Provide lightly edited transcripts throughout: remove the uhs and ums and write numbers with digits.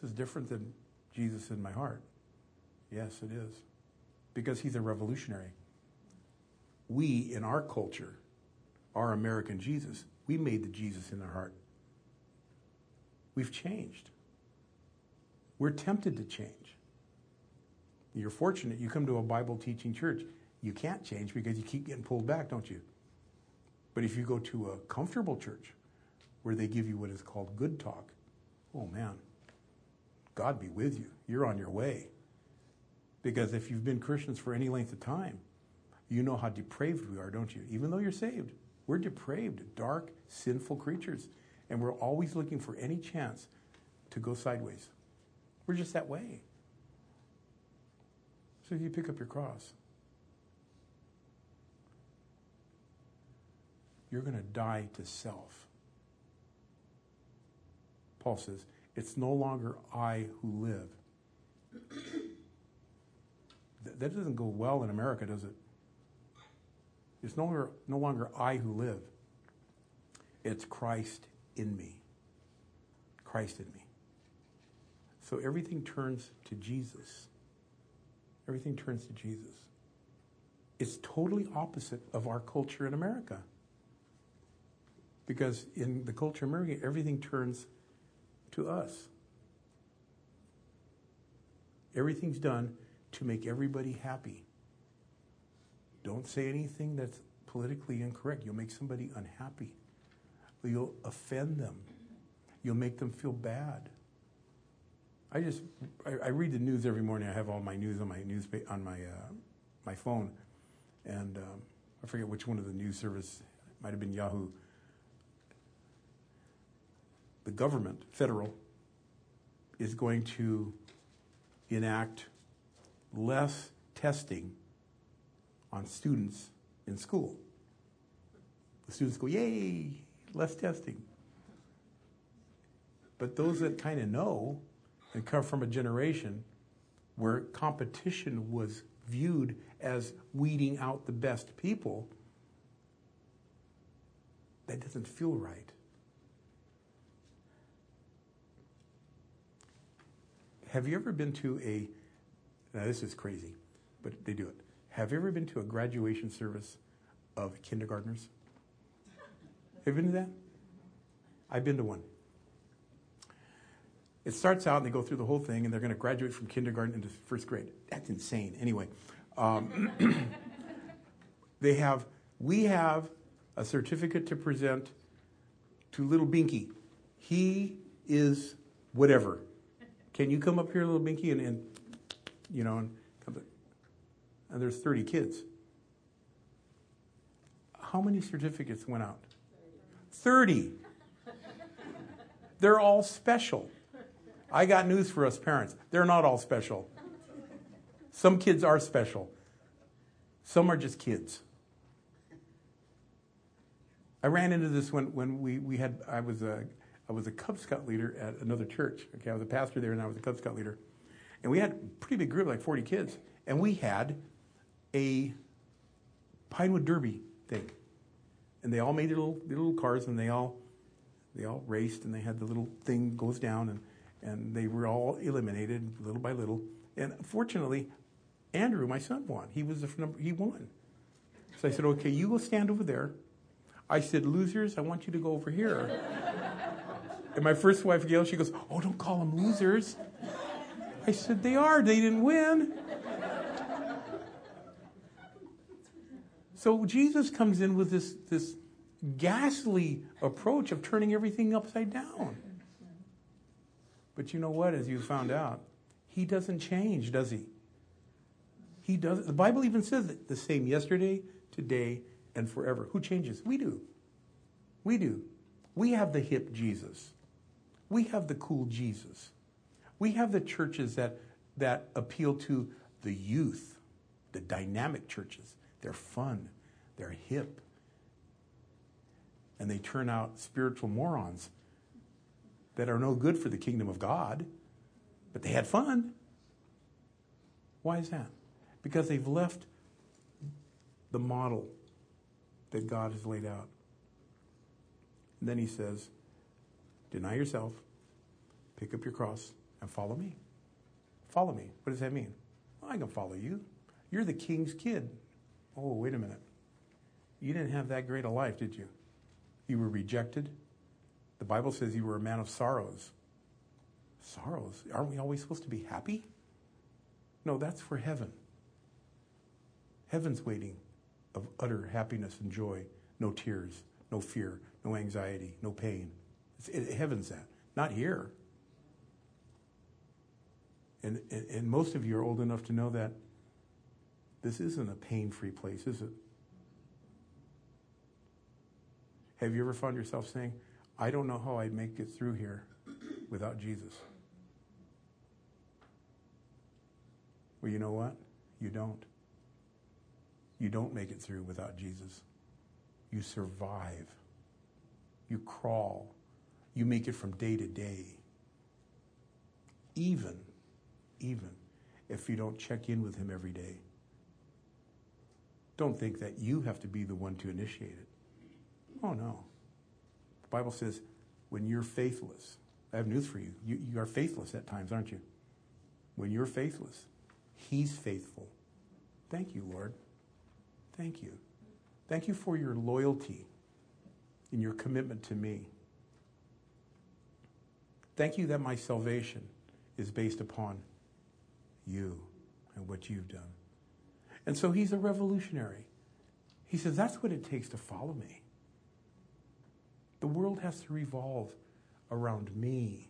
is different than Jesus in my heart. Yes, it is. Because he's a revolutionary. We, in our culture, our American Jesus, we made the Jesus in our heart. We've changed. We're tempted to change. You're fortunate you come to a Bible teaching church. You can't change because you keep getting pulled back, don't you? But if you go to a comfortable church where they give you what is called good talk, oh man, God be with you. You're on your way. Because if you've been Christians for any length of time, you know how depraved we are, don't you? Even though you're saved, we're depraved, dark, sinful creatures. And we're always looking for any chance to go sideways. We're just that way. So you pick up your cross. You're going to die to self. Paul says, it's no longer I who live. That doesn't go well in America, does it? It's no longer I who live. It's Christ in me. Christ in me. So everything turns to Jesus. Everything turns to Jesus. It's totally opposite of our culture in America. Because in the culture of America, everything turns to us. Everything's done to make everybody happy. Don't say anything that's politically incorrect. You'll make somebody unhappy. You'll offend them. You'll make them feel bad. I read the news every morning. I have all my news on my phone, and I forget which one of the news service. It might have been Yahoo. The government, federal, is going to enact less testing on students in school. The students go, yay, less testing. But those that kind of know and come from a generation where competition was viewed as weeding out the best people, that doesn't feel right. Have you ever been to now this is crazy, but they do it. Have you ever been to a graduation service of kindergartners? Have you been to that? I've been to one. It starts out and they go through the whole thing and they're going to graduate from kindergarten into first grade. That's insane. Anyway, we have a certificate to present to little Binky. He is whatever. Can you come up here, little Binky, and there's 30 kids. How many certificates went out? 30. They're all special. I got news for us parents. They're not all special. Some kids are special. Some are just kids. I ran into this when I was a Cub Scout leader at another church. Okay, I was a pastor there and I was a Cub Scout leader. And we had a pretty big group, like 40 kids. And we had a Pinewood Derby thing. And they all made their little cars and they all raced and they had the little thing goes down and they were all eliminated little by little. And fortunately, Andrew, my son, won. He won. So I said, okay, you go stand over there. I said, losers, I want you to go over here. And my first wife, Gail, she goes, oh, don't call them losers. I said, they are. They didn't win. So Jesus comes in with this ghastly approach of turning everything upside down. But you know what? As you found out, he doesn't change, does he? He does. The Bible even says that the same yesterday, today, and forever. Who changes? We do. We do. We have the hip Jesus. We have the cool Jesus. We have the churches that appeal to the youth, the dynamic churches. They're fun. They're hip. And they turn out spiritual morons that are no good for the kingdom of God, but they had fun. Why is that? Because they've left the model that God has laid out. And then he says, deny yourself, pick up your cross, and follow me. Follow me. What does that mean? Well, I can follow you. You're the king's kid. Oh, wait a minute. You didn't have that great a life, did you? You were rejected. The Bible says you were a man of sorrows. Sorrows? Aren't we always supposed to be happy? No, that's for heaven. Heaven's waiting of utter happiness and joy. No tears, no fear, no anxiety, no pain. Heaven's that. Not here. And most of you are old enough to know that this isn't a pain-free place, is it? Have you ever found yourself saying, I don't know how I'd make it through here without Jesus? Well, you know what? You don't. You don't make it through without Jesus. You survive. You crawl. You make it from day to day. Even if you don't check in with him every day. Don't think that you have to be the one to initiate it. Oh, no. The Bible says, when you're faithless, I have news for you. You are faithless at times, aren't you? When you're faithless, he's faithful. Thank you, Lord. Thank you. Thank you for your loyalty and your commitment to me. Thank you that my salvation is based upon you and what you've done. And so he's a revolutionary. He says, that's what it takes to follow me. The world has to revolve around me.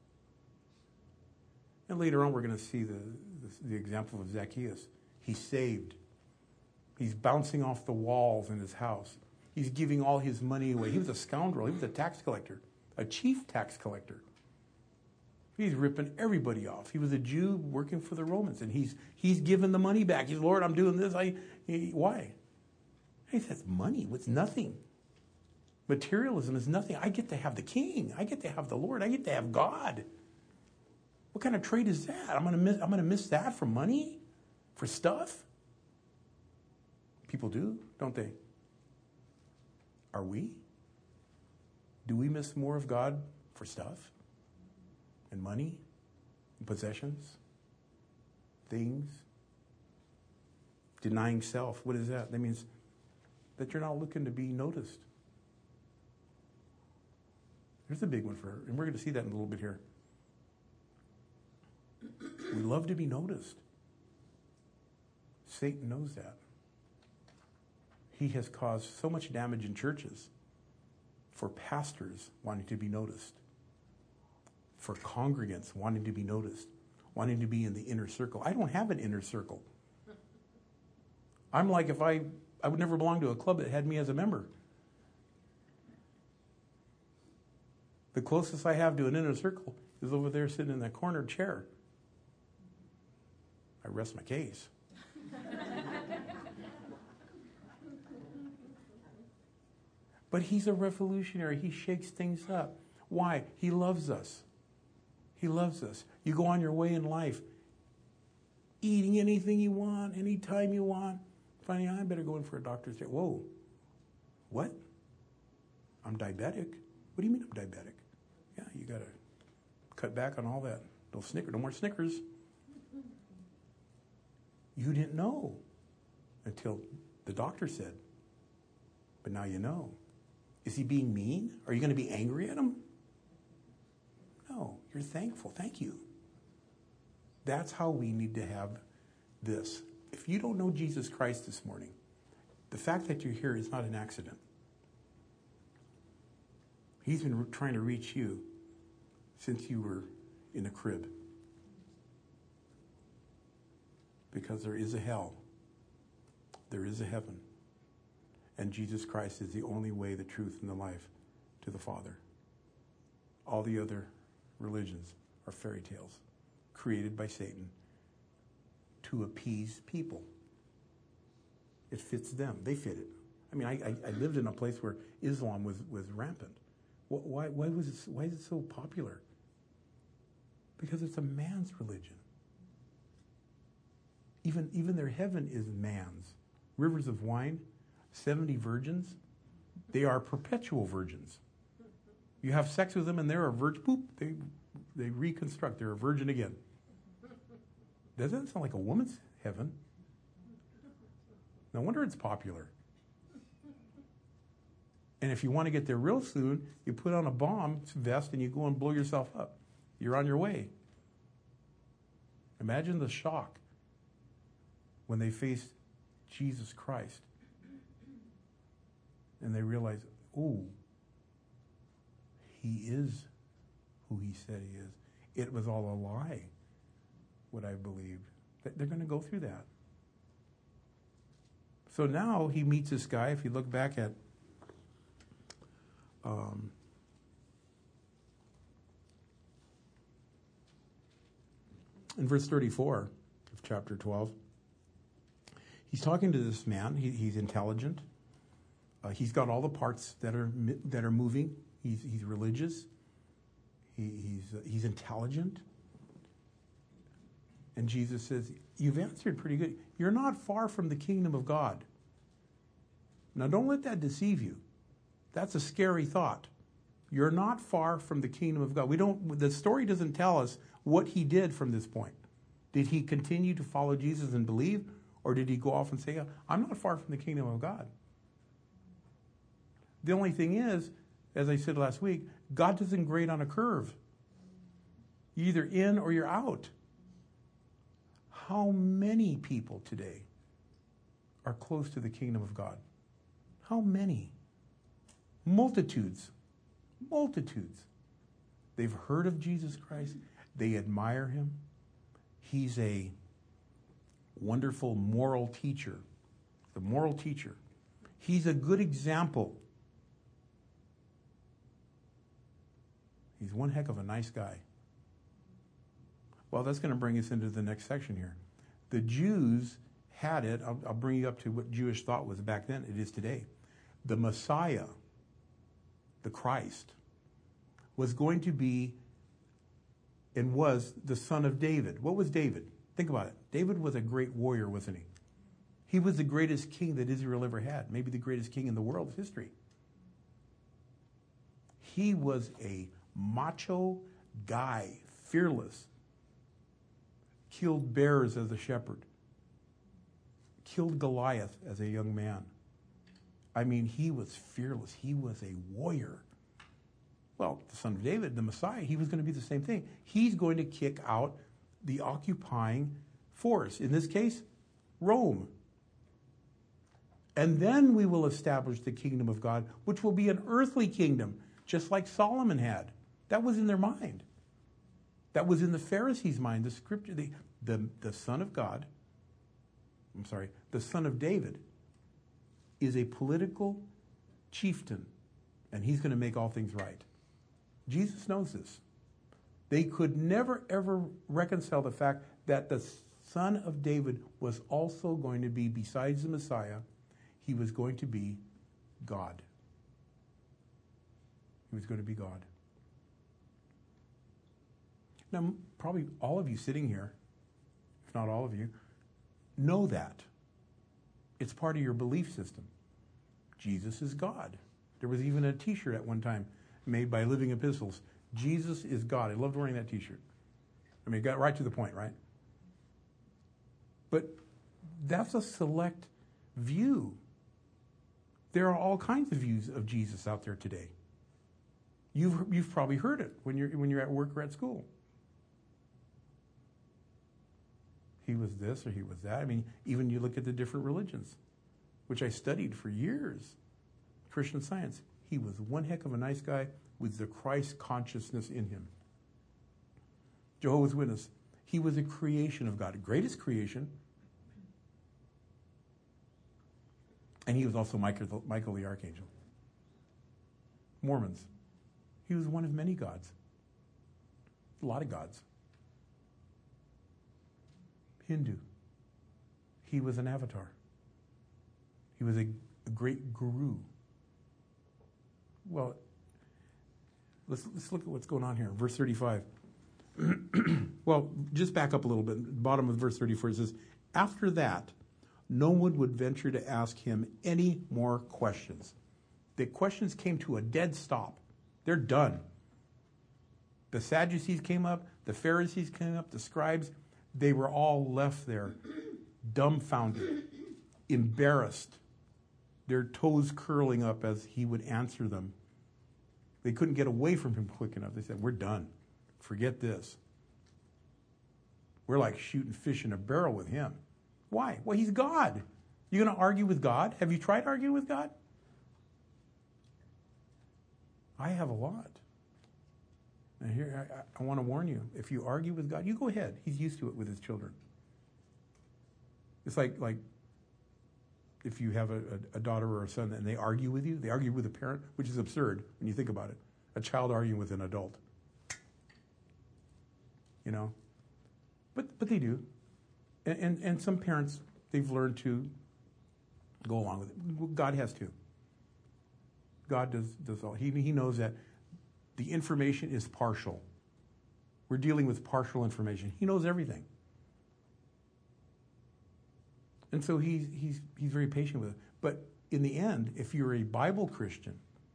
And later on, we're going to see the example of Zacchaeus. He's saved. He's bouncing off the walls in his house. He's giving all his money away. He was a scoundrel. He was a tax collector, a chief tax collector. He's ripping everybody off. He was a Jew working for the Romans, and he's giving the money back. He's, Lord, I'm doing this. Why? He says, money was nothing. Materialism is nothing. I get to have the King. I get to have the Lord. I get to have God. What kind of trade is that? I'm gonna miss that for money, for stuff. People do, don't they? Are we? Do we miss more of God for stuff? And money, and possessions, things, denying self. What is that? That means that you're not looking to be noticed. Here's a big one for her, and we're going to see that in a little bit here. We love to be noticed. Satan knows that. He has caused so much damage in churches for pastors wanting to be noticed, for congregants wanting to be noticed, wanting to be in the inner circle. I don't have an inner circle. I'm like, if I would never belong to a club that had me as a member. The closest I have to an inner circle is over there sitting in that corner chair. I rest my case. But he's a revolutionary. He shakes things up. Why? He loves us. He loves us. You go on your way in life, eating anything you want, anytime you want. Finding, I better go in for a doctor's check. Whoa. What? I'm diabetic? What do you mean I'm diabetic? Yeah, you got to cut back on all that. No more Snickers. You didn't know until the doctor said. But now you know. Is he being mean? Are you going to be angry at him? No, you're thankful. Thank you. That's how we need to have this. If you don't know Jesus Christ this morning, the fact that you're here is not an accident. He's been trying to reach you since you were in a crib. Because there is a hell. There is a heaven. And Jesus Christ is the only way, the truth, and the life to the Father. All the other religions are fairy tales created by Satan to appease people. It fits them. They fit it. I mean, I lived in a place where Islam was rampant. Why is it so popular? Because it's a man's religion. Even their heaven is man's. Rivers of wine, 70 virgins, they are perpetual virgins. You have sex with them and they're a virgin. Boop, they They reconstruct. They're a virgin again. Doesn't that sound like a woman's heaven? No wonder it's popular. And if you want to get there real soon, you put on a bomb vest and you go and blow yourself up. You're on your way. Imagine the shock when they face Jesus Christ and they realize, oh, he is who he said he is. It was all a lie, what I believed. They're going to go through that. So now he meets this guy. If you look back at in verse 34 of chapter 12, he's talking to this man. He's intelligent. He's got all the parts that are moving. He's religious. He's intelligent. And Jesus says, you've answered pretty good. You're not far from the kingdom of God. Now, don't let that deceive you. That's a scary thought. You're not far from the kingdom of God. The story doesn't tell us what he did from this point. Did he continue to follow Jesus and believe? Or did he go off and say, I'm not far from the kingdom of God? The only thing is, as I said last week, God doesn't grade on a curve. You're either in or you're out. How many people today are close to the kingdom of God? How many? Multitudes. Multitudes. They've heard of Jesus Christ. They admire him. He's a wonderful moral teacher. The moral teacher. He's a good example. He's one heck of a nice guy. Well, that's going to bring us into the next section here. The Jews had it. I'll bring you up to what Jewish thought was back then. It is today. The Messiah, the Christ, was going to be and was the son of David. What was David? Think about it. David was a great warrior, wasn't he? He was the greatest king that Israel ever had. Maybe the greatest king in the world's history. He was a macho guy, fearless. Killed bears as a shepherd. Killed Goliath as a young man. I mean, he was fearless. He was a warrior. Well, the son of David, the Messiah, he was going to be the same thing. He's going to kick out the occupying force. In this case, Rome. And then we will establish the kingdom of God, which will be an earthly kingdom, just like Solomon had. That was in their mind. That was in the Pharisees' mind. The scripture, the Son of God, the Son of David, is a political chieftain, and he's going to make all things right. Jesus knows this. They could never, ever reconcile the fact that the Son of David was also going to be, besides the Messiah, he was going to be God. He was going to be God. Now, probably all of you sitting here, if not all of you, know that. It's part of your belief system. Jesus is God. There was even a t-shirt at one time made by Living Epistles. Jesus is God. I loved wearing that t-shirt. I mean, it got right to the point, right? But that's a select view. There are all kinds of views of Jesus out there today. You've probably heard it when you're at work or at school. He was this or he was that. I mean, even you look at the different religions, which I studied for years. Christian Science. He was one heck of a nice guy with the Christ consciousness in him. Jehovah's Witness. He was a creation of God, the greatest creation. And he was also Michael the Archangel. Mormons. He was one of many gods. A lot of gods. Hindu. He was an avatar. He was a great guru. Well, let's look at what's going on here. Verse 35. Well, just back up a little bit. Bottom of verse 34 it says, after that, no one would venture to ask him any more questions. The questions came to a dead stop. They're done. The Sadducees came up, the Pharisees came up, the scribes. They were all left there, dumbfounded, embarrassed, their toes curling up as he would answer them. They couldn't get away from him quick enough. They said, we're done. Forget this. We're like shooting fish in a barrel with him. Why? Well, he's God. You going to argue with God? Have you tried arguing with God? I have a lot. And here, I want to warn you. If you argue with God, you go ahead. He's used to it with his children. It's like if you have a daughter or a son and they argue with you, they argue with a parent, which is absurd when you think about it. A child arguing with an adult. You know? But they do. And some parents, they've learned to go along with it. God has to. God does all. He knows that the information is partial. We're dealing with partial information. He knows everything. And so he's very patient with it. But in the end, if you're a Bible Christian,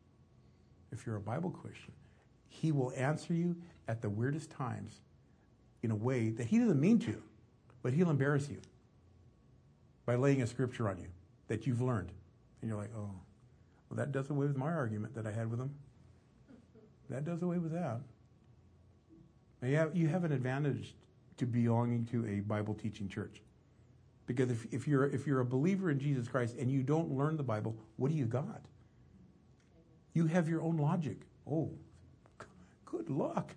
he will answer you at the weirdest times in a way that he doesn't mean to, but he'll embarrass you by laying a scripture on you that you've learned. And you're like, oh, well, that does away with my argument that I had with him. That does away with that. You have an advantage to belonging to a Bible teaching church. Because if you're a believer in Jesus Christ and you don't learn the Bible, what do you got? You have your own logic. Oh, good luck.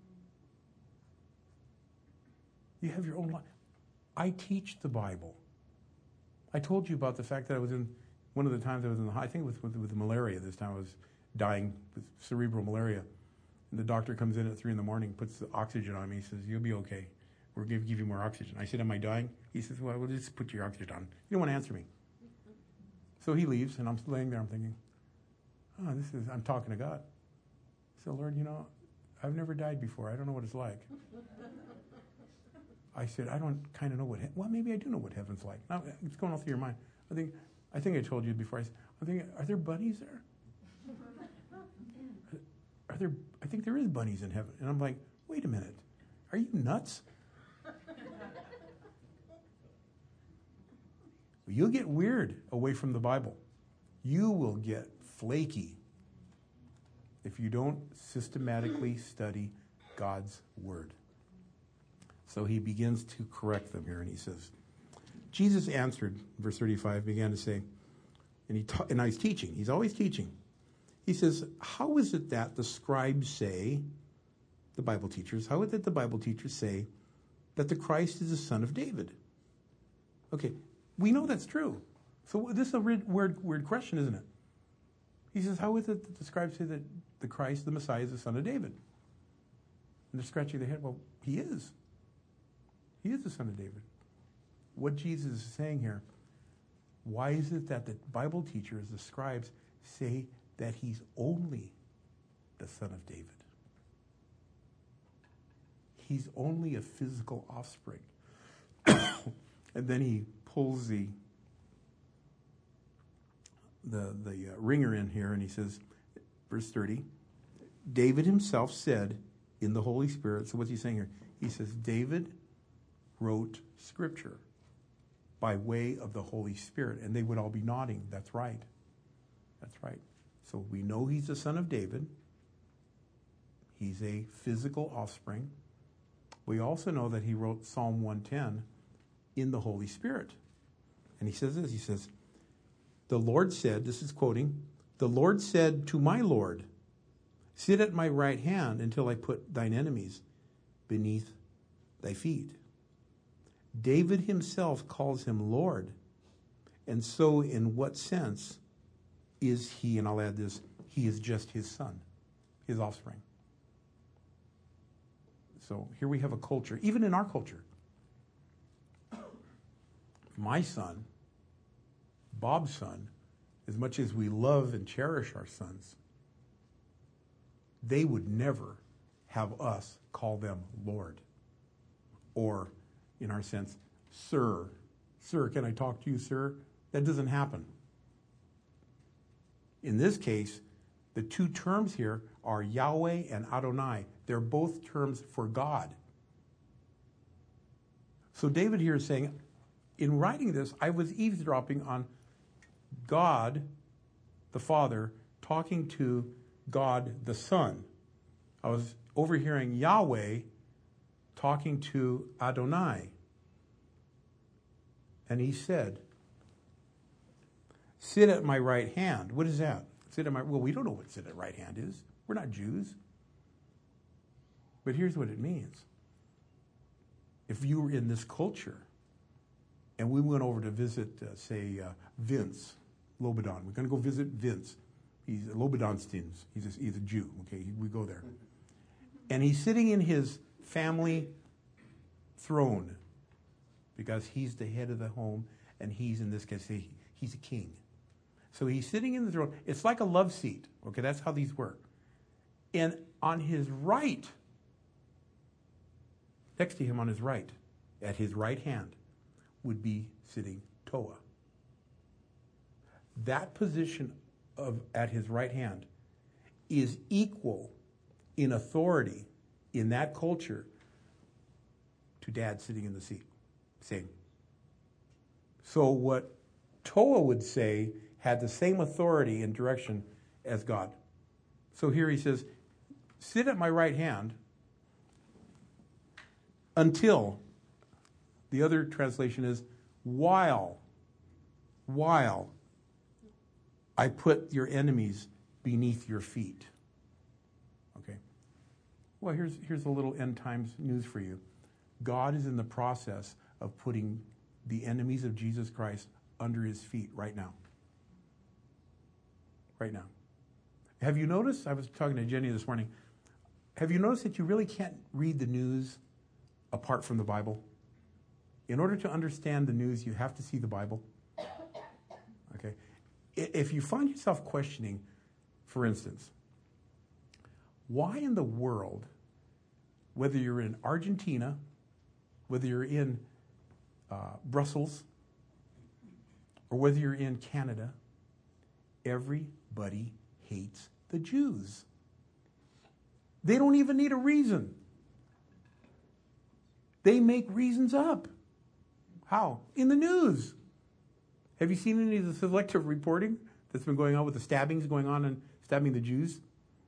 You have your own logic. I teach the Bible. I told you about the fact that I was in, one of the times I was in the, I think it was with malaria this time. I was dying with cerebral malaria. And the doctor comes in at 3 a.m, puts the oxygen on me. He says, you'll be okay. We're going to give you more oxygen. I said, am I dying? He says, well, we'll just put your oxygen on. You don't want to answer me. So he leaves, and I'm laying there. I'm thinking, oh, I'm talking to God. So, Lord, I've never died before. I don't know what it's like. I said, I don't kind of know well, maybe I do know what heaven's like. Now, it's going all through your mind. I think I told you before. I'm thinking, are there bunnies there? I think there is bunnies in heaven. And I'm like, wait a minute. Are you nuts? You'll get weird away from the Bible. You will get flaky if you don't systematically study God's Word. So he begins to correct them here, and he says, Jesus answered, verse 35, began to say, and he's teaching. He's always teaching. He says, how is it that the scribes say, the Bible teachers, how is it the Bible teachers say that the Christ is the son of David? Okay, we know that's true. So this is a weird question, isn't it? He says, how is it that the scribes say that the Christ, the Messiah, is the son of David? And they're scratching their head. Well, he is. He is the son of David. What Jesus is saying here, why is it that the Bible teachers, the scribes, say that he's only the son of David? He's only a physical offspring. And then he pulls the ringer in here, and he says, verse 30, David himself said in the Holy Spirit. So what's he saying here? He says, David wrote Scripture by way of the Holy Spirit. And they would all be nodding. That's right. That's right. So we know he's the son of David. He's a physical offspring. We also know that he wrote Psalm 110 in the Holy Spirit. And he says this, he says, the Lord said, this is quoting, the Lord said to my Lord, sit at my right hand until I put thine enemies beneath thy feet. David himself calls him Lord. And so in what sense is he, and I'll add this, he is just his son, his offspring. So here we have a culture, even in our culture. My son, Bob's son, as much as we love and cherish our sons, they would never have us call them Lord. Or, in our sense, sir. Sir, can I talk to you, sir? That doesn't happen. In this case, the two terms here are Yahweh and Adonai. They're both terms for God. So David here is saying, in writing this, I was eavesdropping on God, the Father, talking to God, the Son. I was overhearing Yahweh talking to Adonai. And he said, sit at my right hand. What is that? Well, we don't know what sit at right hand is. We're not Jews. But here's what it means. If you were in this culture and we went over to visit, Vince Lobadan. We're going to go visit Vince. He's Lobadanstins. He's a Jew. Okay, we go there. And he's sitting in his family throne because he's the head of the home, and he's, in this case, he's a king. So he's sitting in the throne. It's like a love seat. Okay, that's how these work. And on his right, next to him on his right, at his right hand, would be sitting Toa. That position at his right hand is equal in authority in that culture to Dad sitting in the seat. Same. So what Toa would say had the same authority and direction as God. So here he says, sit at my right hand until, the other translation is, while I put your enemies beneath your feet. Okay. Well, here's a little end times news for you. God is in the process of putting the enemies of Jesus Christ under his feet right now. Right now. Have you noticed, I was talking to Jenny this morning, have you noticed that you really can't read the news apart from the Bible? In order to understand the news, you have to see the Bible. Okay? If you find yourself questioning, for instance, why in the world, whether you're in Argentina, whether you're in Brussels, or whether you're in Canada, everybody hates the Jews. They don't even need a reason. They make reasons up. How? In the news. Have you seen any of the selective reporting that's been going on with the stabbings going on and stabbing the Jews?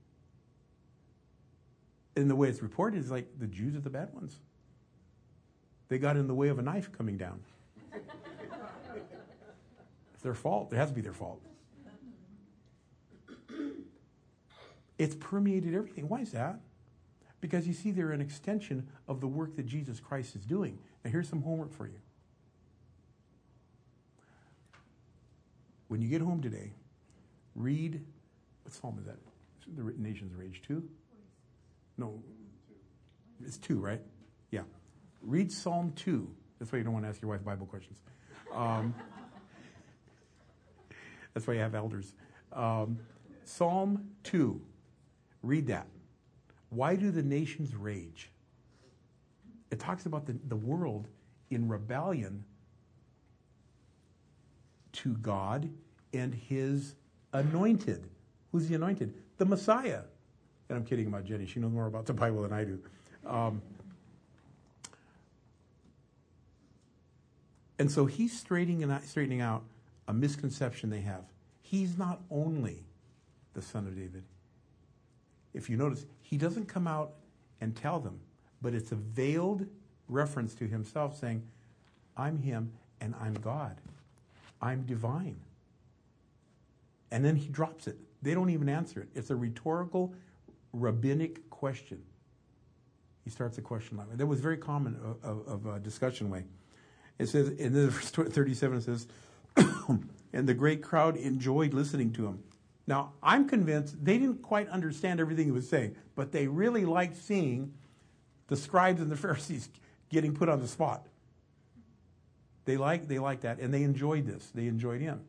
And the way it's reported is like the Jews are the bad ones. They got in the way of a knife coming down. It's their fault. It has to be their fault. It's permeated everything. Why is that? Because you see, they're an extension of the work that Jesus Christ is doing. Now, here's some homework for you. When you get home today, read, what psalm is that? The Nation's Rage 2? No, it's 2, right? Yeah. Read Psalm 2. That's why you don't want to ask your wife Bible questions. That's why you have elders. Psalm 2. Read that. Why do the nations rage? It talks about the world in rebellion to God and his anointed. Who's the anointed? The Messiah. And I'm kidding about Jenny. She knows more about the Bible than I do. And so he's straightening out a misconception they have. He's not only the son of David. If you notice, he doesn't come out and tell them, but it's a veiled reference to himself saying, I'm him and I'm God. I'm divine. And then he drops it. They don't even answer it. It's a rhetorical, rabbinic question. He starts a question like that. That was very common of a discussion way. It says, in verse 37, it says, and the great crowd enjoyed listening to him. Now, I'm convinced they didn't quite understand everything he was saying, but they really liked seeing the scribes and the Pharisees getting put on the spot. They liked that, and they enjoyed this. They enjoyed him.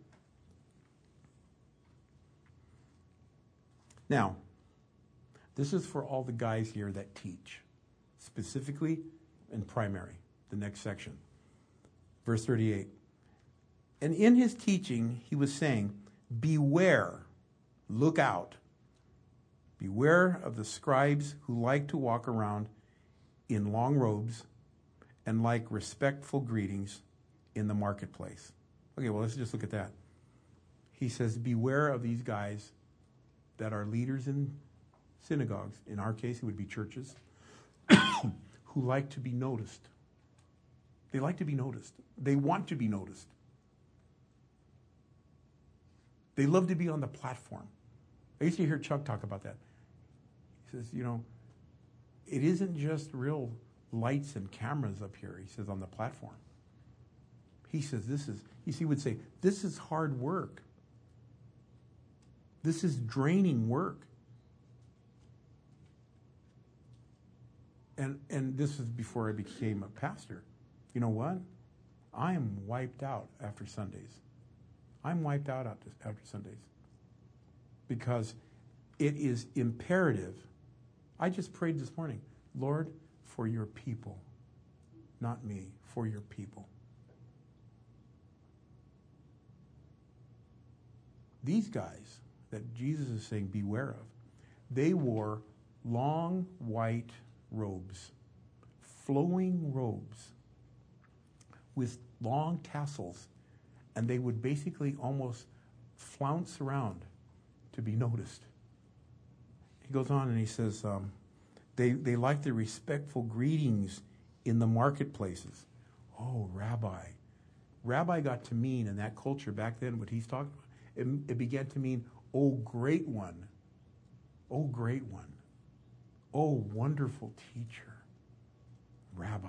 Now, this is for all the guys here that teach, specifically in primary, the next section. Verse 38. And in his teaching, he was saying, beware, look out, Beware of the scribes who like to walk around in long robes and like respectful greetings in the marketplace. Okay, well, let's just look at that. He says, beware of these guys that are leaders in synagogues. In our case, it would be churches, who like to be noticed. They like to be noticed. They want to be noticed. They love to be on the platform. I used to hear Chuck talk about that. He says, it isn't just real lights and cameras up here, he says, on the platform. He says, he would say, this is hard work. This is draining work. And this was before I became a pastor. You know what? I am wiped out after Sundays. I'm wiped out after Sundays. Because it is imperative. I just prayed this morning, Lord, for your people. Not me, for your people. These guys that Jesus is saying beware of, they wore long white robes, flowing robes with long tassels, and they would basically almost flounce around to be noticed. He goes on and he says, they like the respectful greetings in the marketplaces. Oh, Rabbi. Rabbi got to mean in that culture back then, what he's talking about, it began to mean, oh, great one. Oh, great one. Oh, wonderful teacher. Rabbi.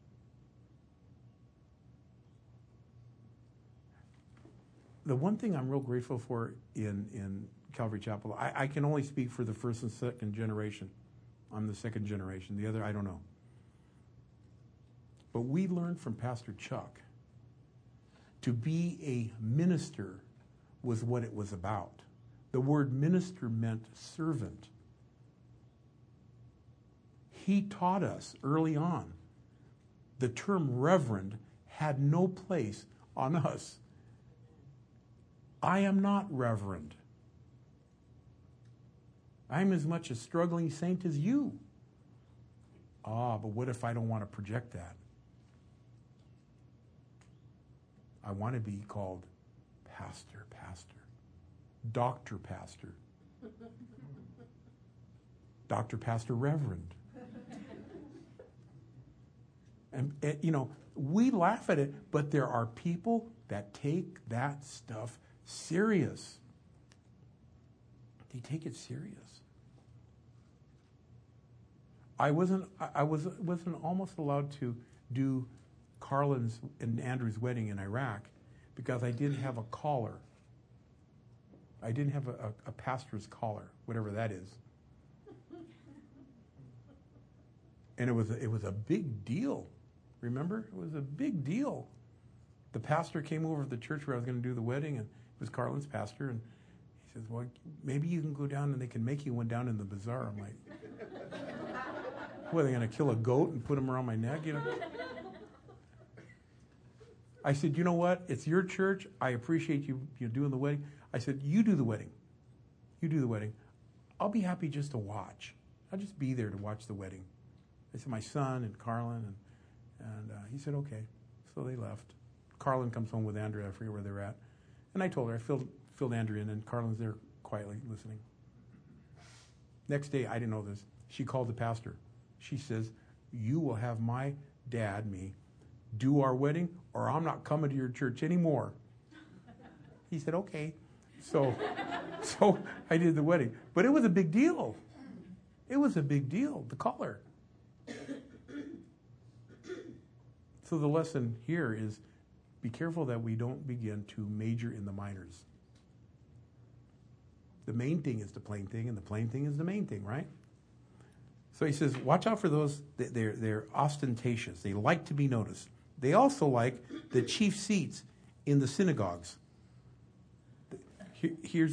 The one thing I'm real grateful for in Calvary Chapel, I can only speak for the first and second generation. I'm the second generation. The other, I don't know. But we learned from Pastor Chuck to be a minister was what it was about. The word minister meant servant. He taught us early on the term reverend had no place on us. I am not reverend. I'm as much a struggling saint as you. But what if I don't want to project that? I want to be called pastor, doctor, pastor, Dr. Pastor Reverend. And, we laugh at it, but there are people that take that stuff serious. They take it serious. I wasn't almost allowed to do Carlin's and Andrew's wedding in Iraq because I didn't have a collar. I didn't have a pastor's collar, whatever that is. And it was a big deal. Remember? It was a big deal. The pastor came over to the church where I was going to do the wedding, and it was Carlin's pastor, and he says, well, maybe you can go down and they can make you one down in the bazaar. I'm like, what, are they going to kill a goat and put him around my neck? I said, you know what? It's your church. I appreciate you doing the wedding. I said, you do the wedding. You do the wedding. I'll be happy just to watch. I'll just be there to watch the wedding. I said, my son and Carlin, and he said, okay. So they left. Carlin comes home with Andrea. I forget where they're at. And I told her, I filled Andrea in, and Carlin's there quietly listening. Next day, I didn't know this. She called the pastor. She says, you will have my dad, me, do our wedding, or I'm not coming to your church anymore. He said, okay. So I did the wedding. But it was a big deal. It was a big deal, the collar. So the lesson here is be careful that we don't begin to major in the minors. The main thing is the plain thing, and the plain thing is the main thing, right? So he says, watch out for those. They're ostentatious. They like to be noticed. They also like the chief seats in the synagogues. Here's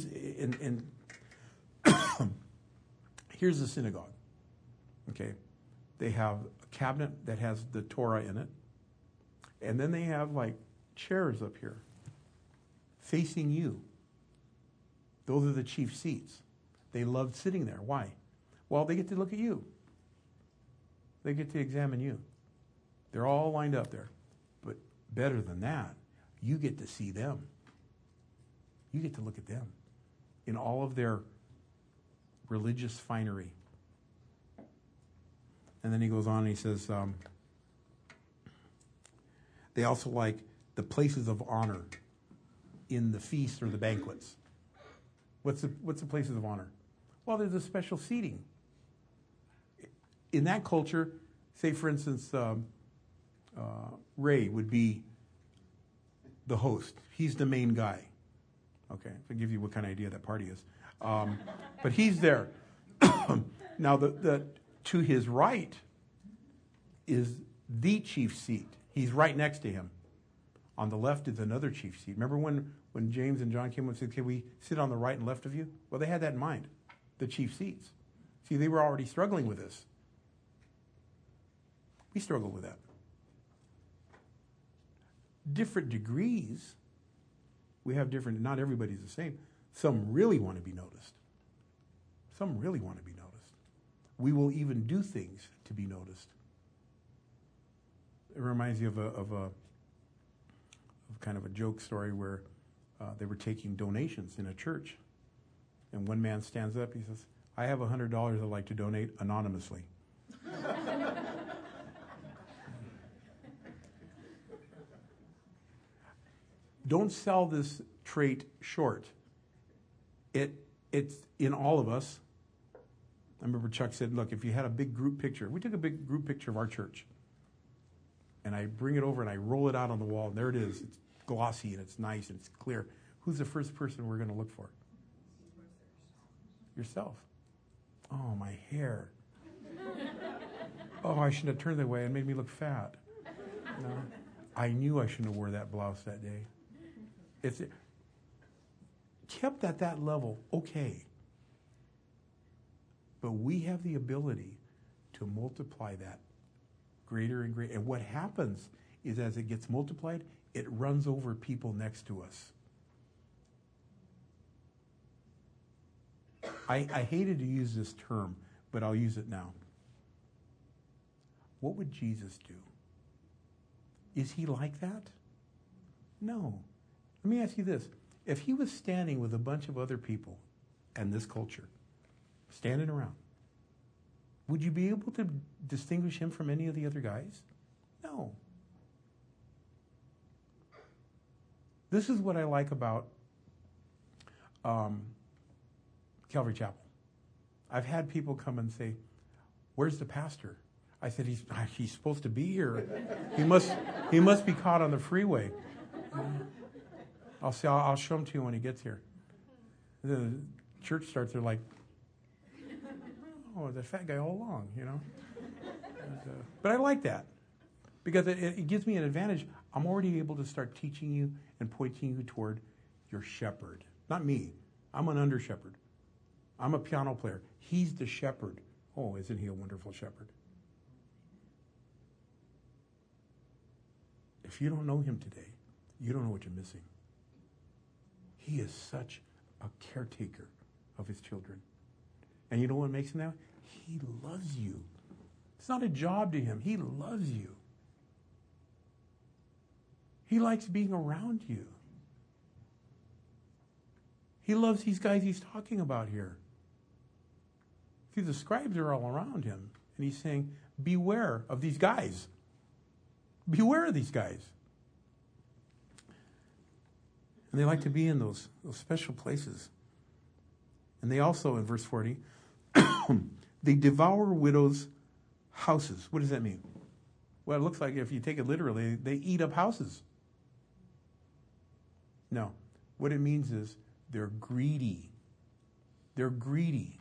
here's the synagogue. Okay, they have a cabinet that has the Torah in it, and then they have like chairs up here facing you. Those are the chief seats. They loved sitting there. Why? Well, they get to look at you. They get to examine you. They're all lined up there. But better than that, you get to see them. You get to look at them in all of their religious finery. And then he goes on and he says, they also like the places of honor in the feast or the banquets. What's the places of honor? Well, there's a special seating. In that culture, say for instance, Ray would be the host. He's the main guy. Okay, to give you what kind of idea that party is. But he's there. Now, to his right is the chief seat. He's right next to him. On the left is another chief seat. Remember when James and John came up and said, can we sit on the right and left of you? Well, they had that in mind, the chief seats. See, they were already struggling with this. We struggle with that. Different degrees. We have different, not everybody's the same. Some really want to be noticed. Some really want to be noticed. We will even do things to be noticed. It reminds me of kind of a joke story where they were taking donations in a church. And one man stands up, he says, I have $100 I'd like to donate anonymously. Don't sell this trait short. It's in all of us. I remember Chuck said, look, if you had a big group picture, we took a big group picture of our church. And I bring it over and I roll it out on the wall. And there it is. It's glossy and it's nice and it's clear. Who's the first person we're going to look for? Yourself. Oh, my hair. Oh, I shouldn't have turned that way. It made me look fat. No, I knew I shouldn't have wore that blouse that day. It's kept at that level, okay. But we have the ability to multiply that greater and greater. And what happens is as it gets multiplied, it runs over people next to us. I hated to use this term, but I'll use it now. What would Jesus do? Is he like that? No. Let me ask you this. If he was standing with a bunch of other people and this culture, standing around, would you be able to distinguish him from any of the other guys? No. This is what I like about Calvary Chapel. I've had people come and say, where's the pastor? I said, he's supposed to be here. He must be caught on the freeway. I'll show him to you when he gets here. The church starts, they're like, oh, the fat guy all along, you know. But I like that because it gives me an advantage. I'm already able to start teaching you and pointing you toward your shepherd. Not me. I'm an under shepherd. I'm a piano player. He's the shepherd. Oh, isn't he a wonderful shepherd? If you don't know him today, you don't know what you're missing. He is such a caretaker of his children. And you know what makes him that? He loves you. It's not a job to him. He loves you. He likes being around you. He loves these guys he's talking about here. See, the scribes are all around him. And he's saying, beware of these guys. Beware of these guys. And they like to be in those special places. And they also, in verse 40, they devour widows' houses. What does that mean? Well, it looks like if you take it literally, they eat up houses. No. What it means is they're greedy. They're greedy.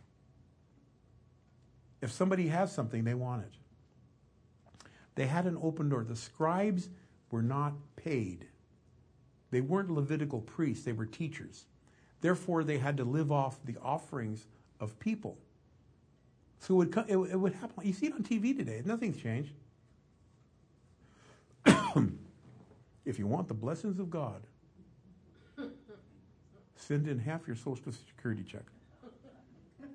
If somebody has something, they want it. They had an open door. The scribes were not paid. They weren't Levitical priests. They were teachers. Therefore, they had to live off the offerings of people. So it would happen. You see it on TV today. Nothing's changed. If you want the blessings of God, send in half your Social Security check.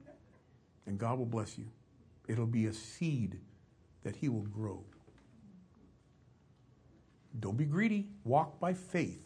And God will bless you. It'll be a seed that he will grow. Don't be greedy. Walk by faith.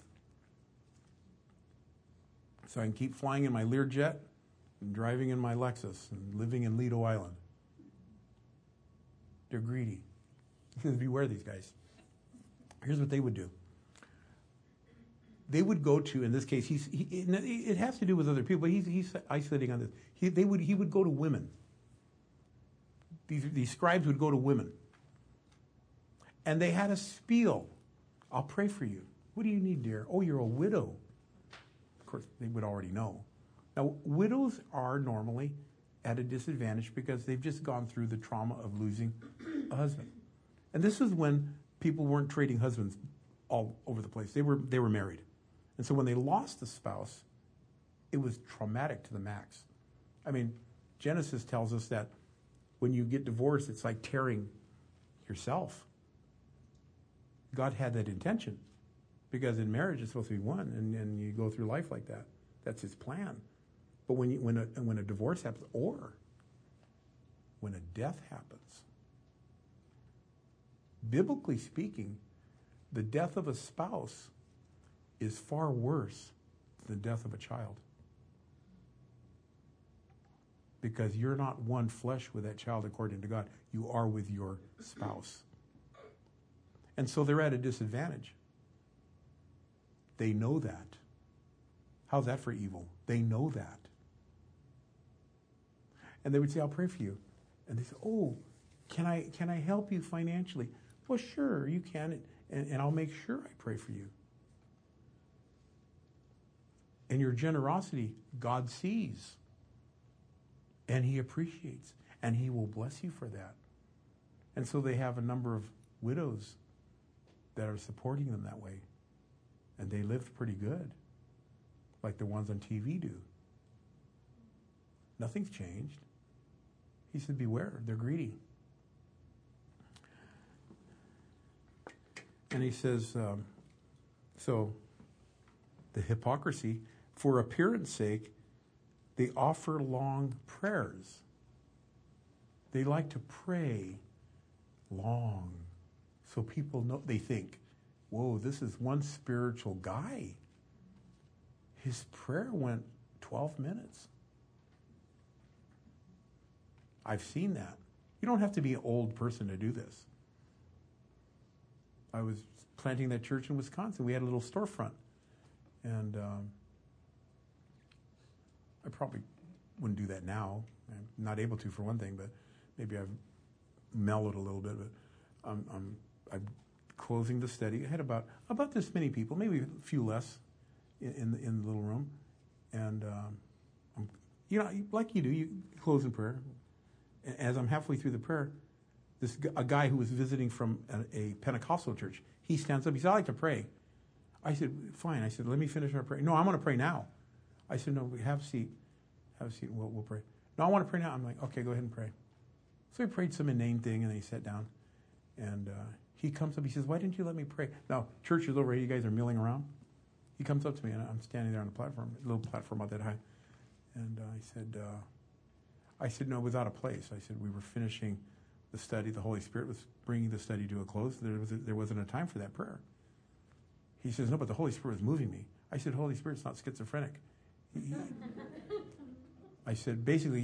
So I can keep flying in my Learjet and driving in my Lexus and living in Lido Island. They're greedy. Beware of these guys. Here's what they would do. They would go to, in this case, it has to do with other people, but he's isolating on this. He would go to women. These scribes would go to women. And they had a spiel. I'll pray for you. What do you need, dear? Oh, you're a widow. Of course, they would already know. Now, widows are normally at a disadvantage because they've just gone through the trauma of losing a husband. And this is when people weren't trading husbands all over the place. They were married. And so when they lost a spouse, it was traumatic to the max. I mean, Genesis tells us that when you get divorced, it's like tearing yourself. God had that intention because in marriage it's supposed to be one, and you go through life like that. That's his plan. But when a divorce happens, or when a death happens, biblically speaking, the death of a spouse is far worse than the death of a child. Because you're not one flesh with that child according to God. You are with your spouse. And so they're at a disadvantage. They know that. How's that for evil? They know that. And they would say, I'll pray for you. And they say, oh, can I help you financially? Well, sure, you can. And I'll make sure I pray for you. And your generosity, God sees. And he appreciates. And he will bless you for that. And so they have a number of widows that are supporting them that way. And they lived pretty good. Like the ones on TV do. Nothing's changed. He said, beware, they're greedy. And he says, so the hypocrisy, for appearance sake, they offer long prayers. They like to pray long. So people know, they think, whoa, this is one spiritual guy. His prayer went 12 minutes. I've seen that. You don't have to be an old person to do this. I was planting that church in Wisconsin. We had a little storefront. And I probably wouldn't do that now. I'm not able to, for one thing, but maybe I've mellowed a little bit. But I'm closing the study. I had about this many people, maybe a few less in the little room. And, like you do, you close in prayer. As I'm halfway through the prayer, a guy who was visiting from a Pentecostal church, he stands up. He said, I like to pray. I said, fine. I said, let me finish our prayer. No, I'm going to pray now. I said, no, have a seat. Have a seat and we'll pray. No, I want to pray now. I'm like, okay, go ahead and pray. So he prayed some inane thing, and then he sat down. And he comes up. He says, why didn't you let me pray? Now, church is over here. You guys are milling around. He comes up to me, and I'm standing there on the platform, a little platform about that high. And I said, no, it was out of place. I said, we were finishing the study. The Holy Spirit was bringing the study to a close. There wasn't a time for that prayer. He says, no, but the Holy Spirit was moving me. I said, Holy Spirit's not schizophrenic. I said, basically,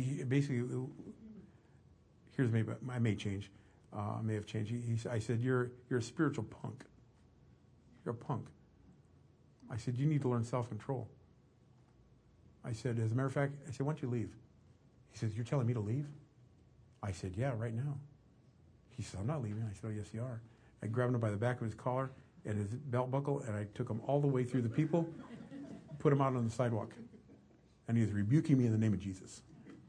here's maybe, I may change. I may have changed. I said, you're a spiritual punk. You're a punk. I said, you need to learn self-control. I said, as a matter of fact, I said, why don't you leave? He says, you're telling me to leave? I said, yeah, right now. He said, I'm not leaving. I said, oh, yes, you are. I grabbed him by the back of his collar and his belt buckle, and I took him all the way through the people, put him out on the sidewalk. And he was rebuking me in the name of Jesus.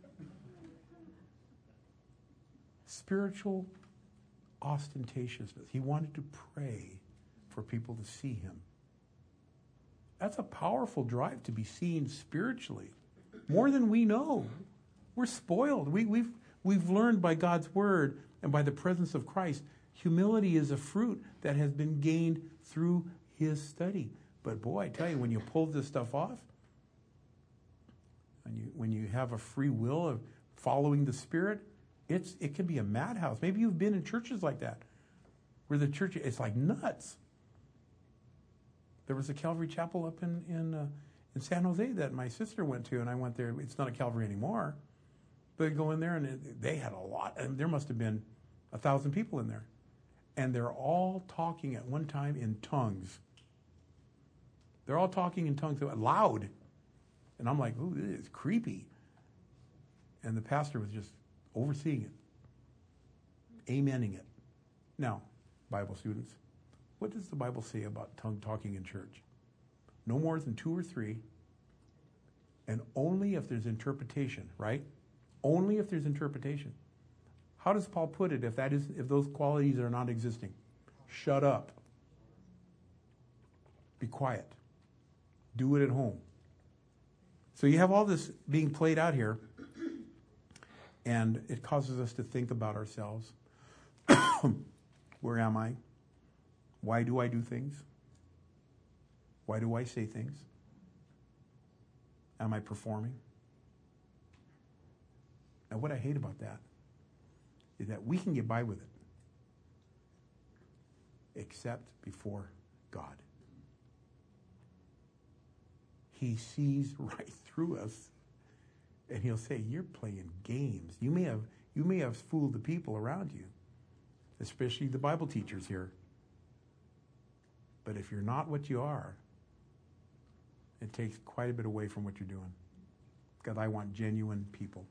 Spiritual ostentatiousness. He wanted to pray for people to see him. That's a powerful drive to be seen spiritually. More than we know. We're spoiled. We've learned by God's word and by the presence of Christ. Humility is a fruit that has been gained through his study. But boy, I tell you, when you pull this stuff off, and when you have a free will of following the Spirit, it can be a madhouse. Maybe you've been in churches like that, where the church, it's like nuts. There was a Calvary Chapel up in San Jose that my sister went to, and I went there. It's not a Calvary anymore. But I go in there, and they had a lot. And there must have been 1,000 people in there. And they're all talking at one time in tongues. They're all talking in tongues, loud. And I'm like, ooh, this is creepy. And the pastor was just overseeing it, amening it. Now, Bible students, what does the Bible say about tongue talking in church? No more than 2 or 3, and only if there's interpretation, right? Only if there's interpretation. How does Paul put it if those qualities are not existing? Shut up. Be quiet. Do it at home. So you have all this being played out here, and it causes us to think about ourselves. Where am I? Why do I do things? Why do I say things? Am I performing? And what I hate about that is that we can get by with it, except before God. He sees right through us, and he'll say, you're playing games. You may have fooled the people around you, especially the Bible teachers here. But if you're not what you are, it takes quite a bit away from what you're doing. God, I want genuine people.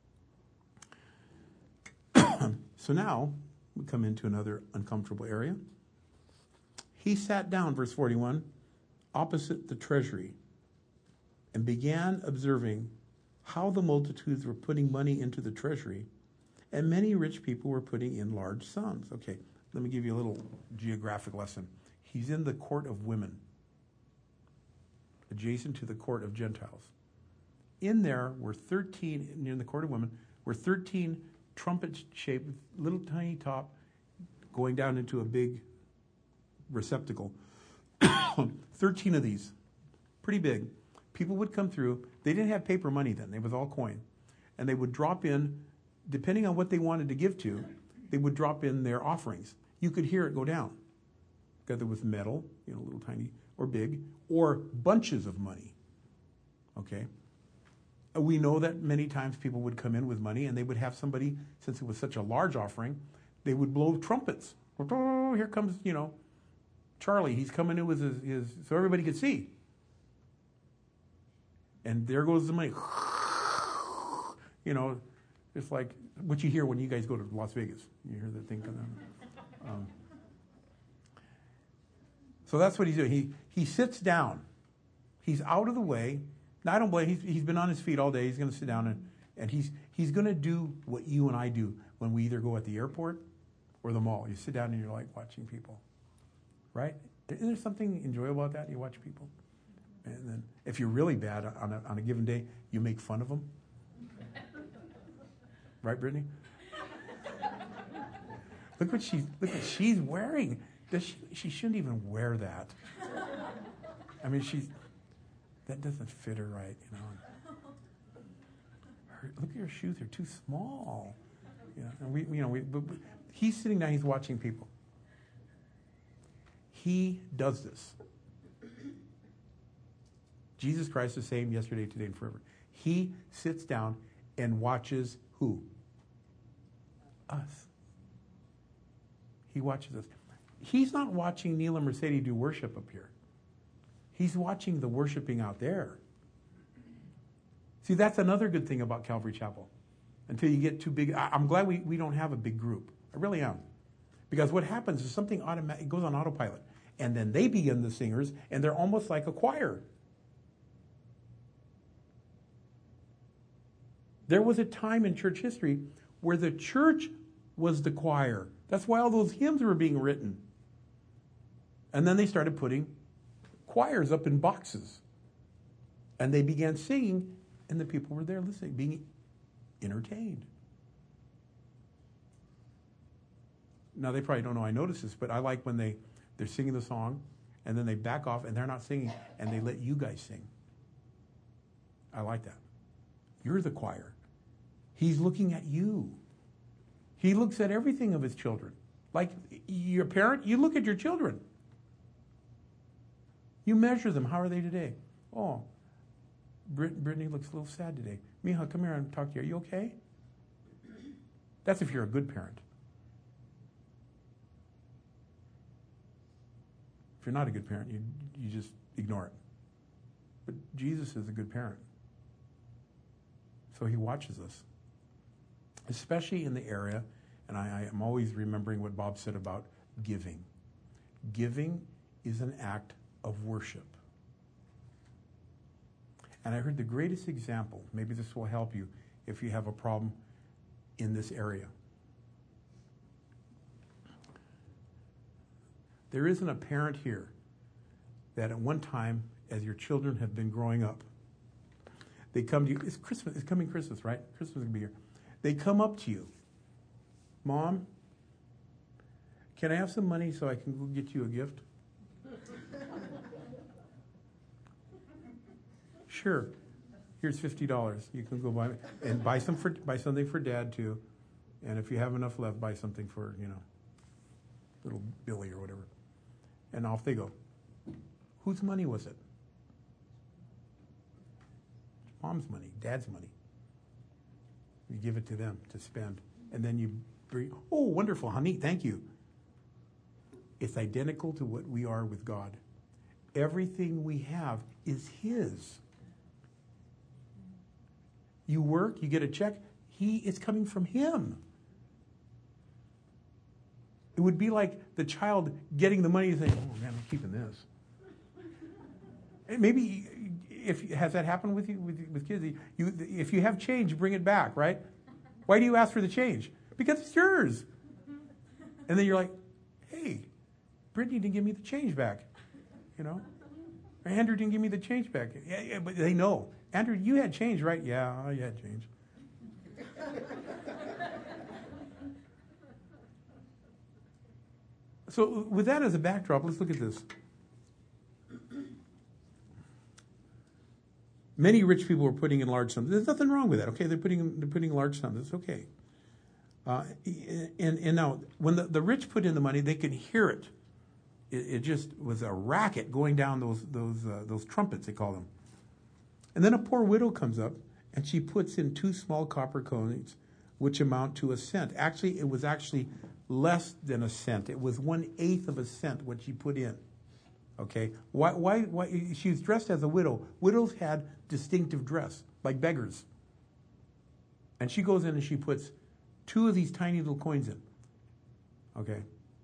So now we come into another uncomfortable area. He sat down, verse 41, opposite the treasury, and began observing how the multitudes were putting money into the treasury, and many rich people were putting in large sums. Okay, let me give you a little geographic lesson. He's in the court of women, adjacent to the court of Gentiles. In there were 13, near the court of women, were 13 trumpet-shaped, little tiny top, going down into a big receptacle. 13 of these, pretty big. People would come through. They didn't have paper money then. It was all coin. And they would drop in, depending on what they wanted to give to, they would drop in their offerings. You could hear it go down. Whether with metal, little tiny, or big, or bunches of money. Okay? We know that many times people would come in with money, and they would have somebody, since it was such a large offering, they would blow trumpets. Oh, here comes, Charlie. He's coming in with his so everybody could see. And there goes the money. It's like what you hear when you guys go to Las Vegas. You hear that thing come down. So that's what he's doing. He sits down. He's out of the way. Now, I don't blame. He's been on his feet all day. He's going to sit down and he's going to do what you and I do when we either go at the airport or the mall. You sit down and you're like watching people, right? Isn't there something enjoyable about that? You watch people, and then if you're really bad on a given day, you make fun of them, right, Brittany? Look what she's wearing. She shouldn't even wear that. I mean, that doesn't fit her right, look at her shoes; they're too small. And he's sitting down. He's watching people. He does this. Jesus Christ is the same yesterday, today, and forever. He sits down and watches who? Us. He watches us. He's not watching Neil and Mercedes do worship up here. He's watching the worshiping out there. See, that's another good thing about Calvary Chapel. Until you get too big. I'm glad we don't have a big group. I really am. Because what happens is something automatic, it goes on autopilot. And then they begin the singers, and they're almost like a choir. There was a time in church history where the church was the choir. That's why all those hymns were being written. And then they started putting choirs up in boxes. And they began singing, and the people were there listening, being entertained. Now, they probably don't know I noticed this, but I like when they're singing the song, and then they back off, and they're not singing, and they let you guys sing. I like that. You're the choir. He's looking at you. He looks at everything of his children. Like your parent, you look at your children. You measure them. How are they today? Oh, Brittany looks a little sad today. Mija, come here and talk to you. Are you okay? That's if you're a good parent. If you're not a good parent, you just ignore it. But Jesus is a good parent. So he watches us. Especially in the area, and I am always remembering what Bob said about giving. Giving is an act of worship. And I heard the greatest example, maybe this will help you if you have a problem in this area. There isn't a parent here that at one time, as your children have been growing up, they come to you. It's Christmas. It's coming Christmas, right? Christmas is going to be here. They come up to you. Mom, can I have some money so I can go get you a gift? Sure. Here's $50. You can go buy and buy something for Dad too. And if you have enough left, buy something for, little Billy or whatever. And off they go. Whose money was it? Mom's money, Dad's money. You give it to them to spend. And then you bring, oh, wonderful, honey, thank you. It's identical to what we are with God. Everything we have is His. You work, you get a check, it's coming from Him. It would be like the child getting the money and saying, oh man, I'm keeping this. And maybe, has that happened with you, with kids? If you have change, bring it back, right? Why do you ask for the change? Because it's yours. And then you're like, hey, Brittany didn't give me the change back, Or Andrew didn't give me the change back. Yeah, but they know. Andrew, you had change, right? Yeah, you had change. So with that as a backdrop, let's look at this. Many rich people are putting in large sums. There's nothing wrong with that, okay? They're putting large sums. It's okay. And now, when the rich put in the money, they could hear it. It just was a racket going down those trumpets, they call them. And then a poor widow comes up, and she puts in 2 small copper coins, which amount to a cent. Actually, it was less than a cent. It was 1/8 of a cent what she put in. Okay, why? She was dressed as a widow. Widows had distinctive dress, like beggars. And she goes in and she puts 2 of these tiny little coins in. Okay.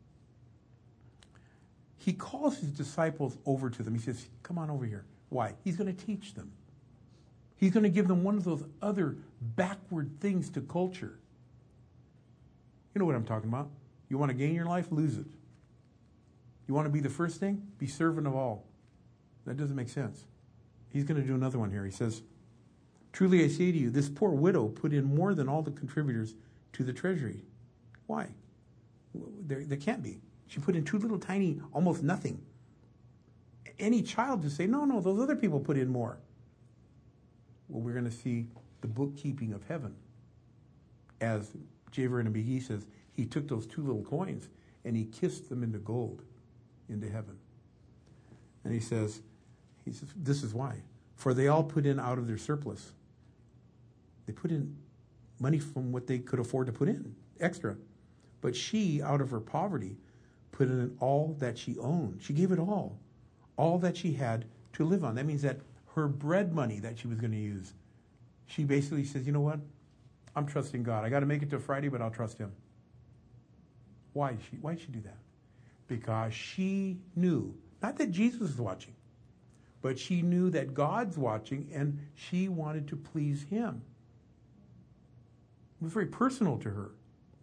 He calls his disciples over to them. He says, come on over here. Why? He's going to teach them. He's going to give them one of those other backward things to culture. You know what I'm talking about. You want to gain your life? Lose it. You want to be the first thing? Be servant of all. That doesn't make sense. He's going to do another one here. He says, truly I say to you, this poor widow put in more than all the contributors to the treasury. Why? There can't be. She put in 2 little tiny, almost nothing. Any child to say, no, those other people put in more. Well, we're going to see the bookkeeping of heaven. As J. Vernon McGee says, he took those 2 little coins and he kissed them into gold, into heaven. And he says, this is why. For they all put in out of their surplus. They put in money from what they could afford to put in, extra. But she, out of her poverty, put in all that she owned. She gave it all that she had to live on. That means that her bread money that she was going to use, she basically says, you know what? I'm trusting God. I got to make it to Friday, but I'll trust Him. Why did she do that? Because she knew, not that Jesus was watching, but she knew that God's watching and she wanted to please Him. It was very personal to her.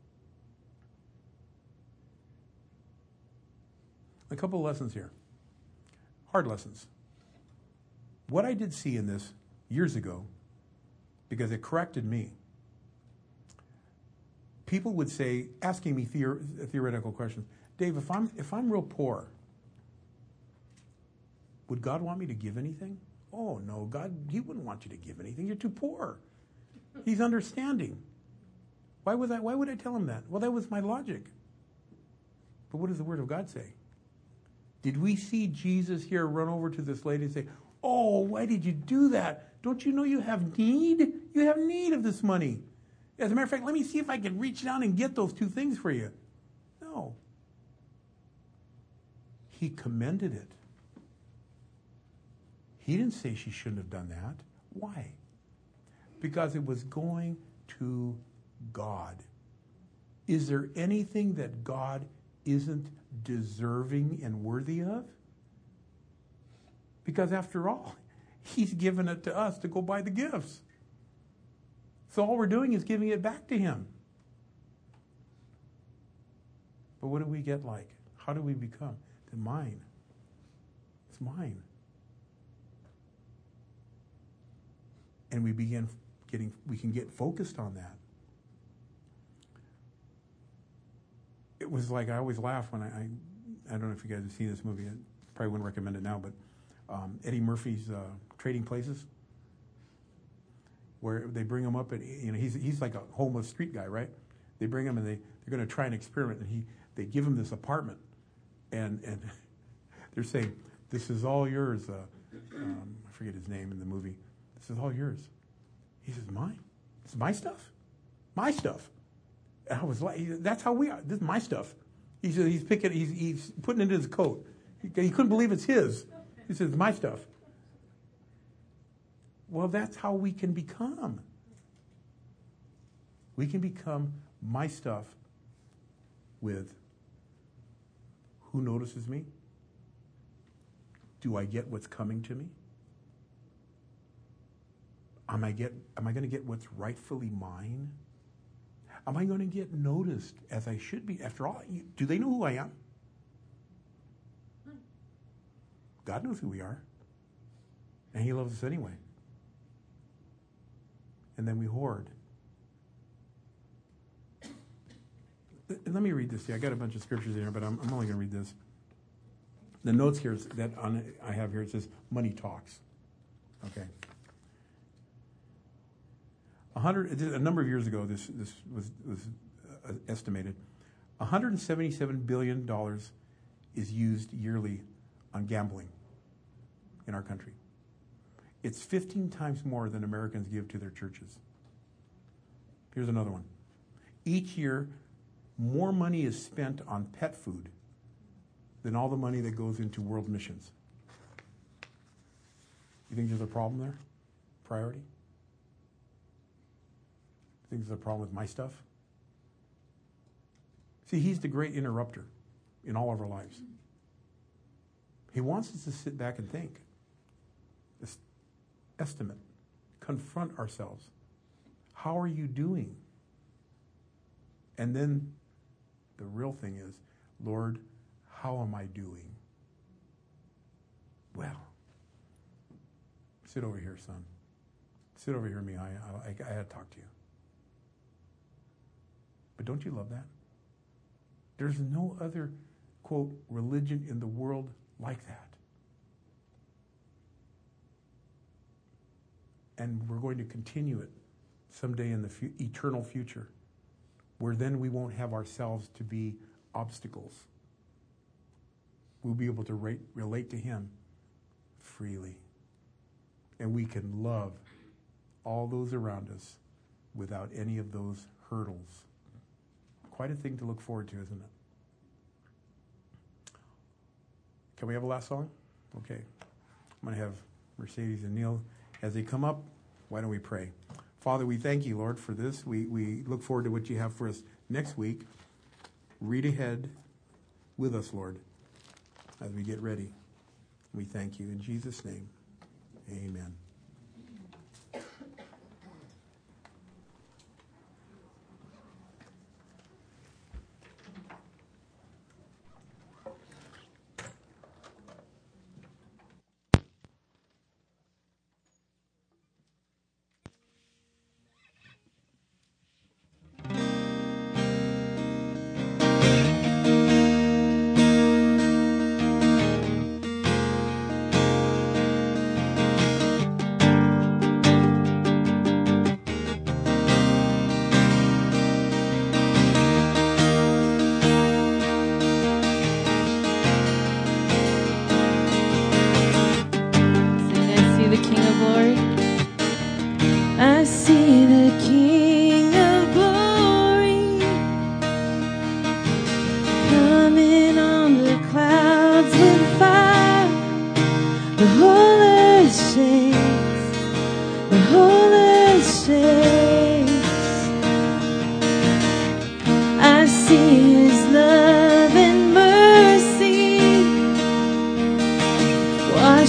A couple of lessons here. Hard lessons. What I did see in this years ago, because it corrected me, people would say, asking me theoretical questions, Dave, if I'm real poor, would God want me to give anything? Oh, no, God, He wouldn't want you to give anything. You're too poor. He's understanding. Why would I tell him that? Well, that was my logic. But what does the Word of God say? Did we see Jesus here run over to this lady and say, oh, why did you do that? Don't you know you have need? You have need of this money. As a matter of fact, let me see if I can reach down and get those two things for you. No. He commended it. He didn't say she shouldn't have done that. Why? Because it was going to God. Is there anything that God isn't deserving and worthy of? Because after all, He's given it to us to go buy the gifts. So all we're doing is giving it back to Him. But what do we get like? How do we become? It's mine. It's mine. And we can get focused on that. It was like, I always laugh when I don't know if you guys have seen this movie. I probably wouldn't recommend it now, but Eddie Murphy's Trading Places, where they bring him up, and he's like a homeless street guy, right? They bring him and they're going to try an experiment, and they give him this apartment, and they're saying, "This is all yours." I forget his name in the movie. This is all yours. He says, "Mine? It's my stuff? My stuff?" And I was like, "That's how we are. This is my stuff." He said he's putting it in his coat. He couldn't believe it's his. He says, "My stuff." Well, that's how we can become. We can become my stuff with who notices me? Do I get what's coming to me? Am I going to get what's rightfully mine? Am I going to get noticed as I should be? After all, do they know who I am? God knows who we are. And He loves us anyway. And then we hoard. Let me read this to you. I got a bunch of scriptures in here, but I'm only going to read this. The notes here I have here, it says, money talks. Okay. A number of years ago, this was estimated. $177 billion is used yearly on gambling in our country. It's 15 times more than Americans give to their churches. Here's another one. Each year, more money is spent on pet food than all the money that goes into world missions. You think there's a problem there? Priority? You think there's a problem with my stuff? See, He's the great interrupter in all of our lives. He wants us to sit back and think. Estimate. Confront ourselves. How are you doing? And then the real thing is, Lord, how am I doing? Well, sit over here, son. Sit over here, Mihai. I had to talk to you. But don't you love that? There's no other, quote, religion in the world like that. And we're going to continue it someday in the eternal future, where then we won't have ourselves to be obstacles. We'll be able to relate to Him freely. And we can love all those around us without any of those hurdles. Quite a thing to look forward to, isn't it? Can we have a last song? Okay. I'm going to have Mercedes and Neil, as they come up, why don't we pray? Father, we thank you, Lord, for this. We look forward to what you have for us next week. Read ahead with us, Lord, as we get ready. We thank you. In Jesus' name, amen.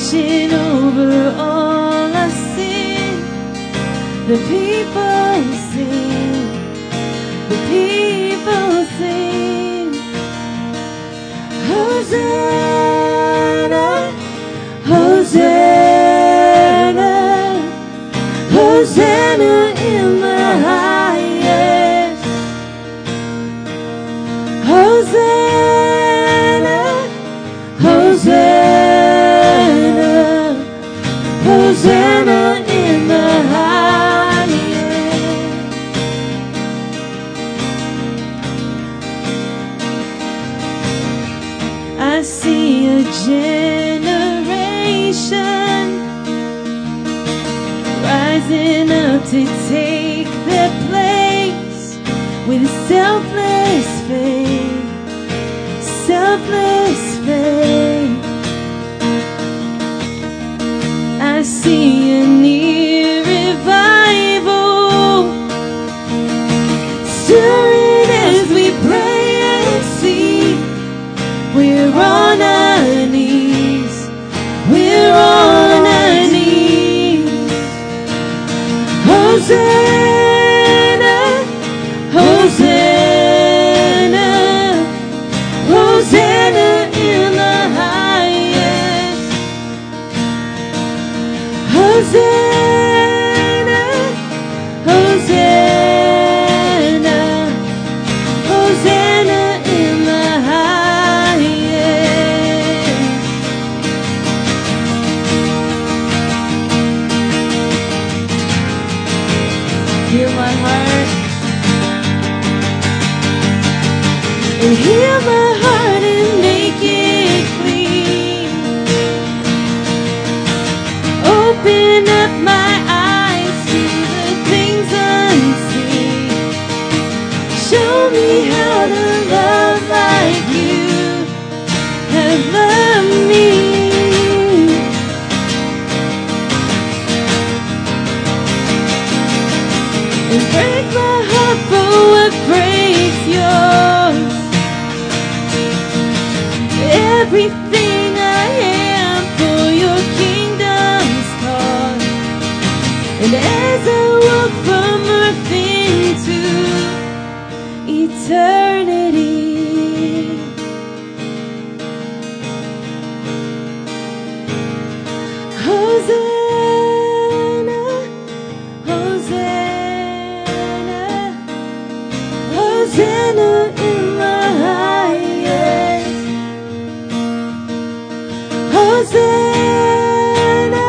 Salvation over all our sin. The people sing. The people sing. Hosanna, Hosanna, Hosanna in the highest. Hosanna, Hosanna, Hosanna in the highest. I see a generation rising up to take their place with selfless faith, selfless faith. I see a near revival stirring as we pray and sing. We're on our knees, we're on our knees. Hosanna, Hosanna, Hosanna in the highest. Hosanna, Hosanna, Hosanna in the highest. Heal my heart and heal my heart and make it clean. Open up my eyes to the things unseen. Show me how to love like you have loved me. And break my heart for what breaks yours. Everything I am for your kingdom's cause. And as I walk from earth into eternity, Hosanna, Hosanna, Hosanna in the highest. Hosanna,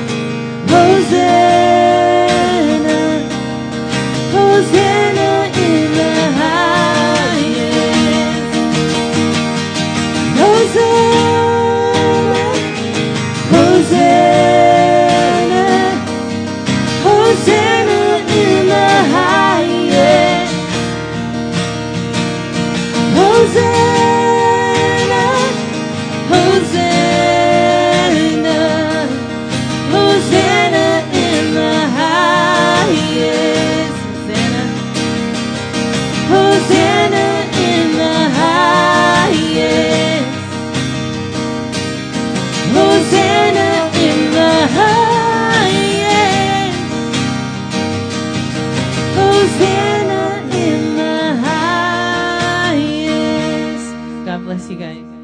Hosanna, Hosanna in the highest. Hosanna, Hosanna, Hosanna in the highest. Hosanna, Hosanna, Hosanna in the highest. Hosanna, Hosanna in the highest. Hosanna in the highest. Hosanna in the highest. God bless you guys.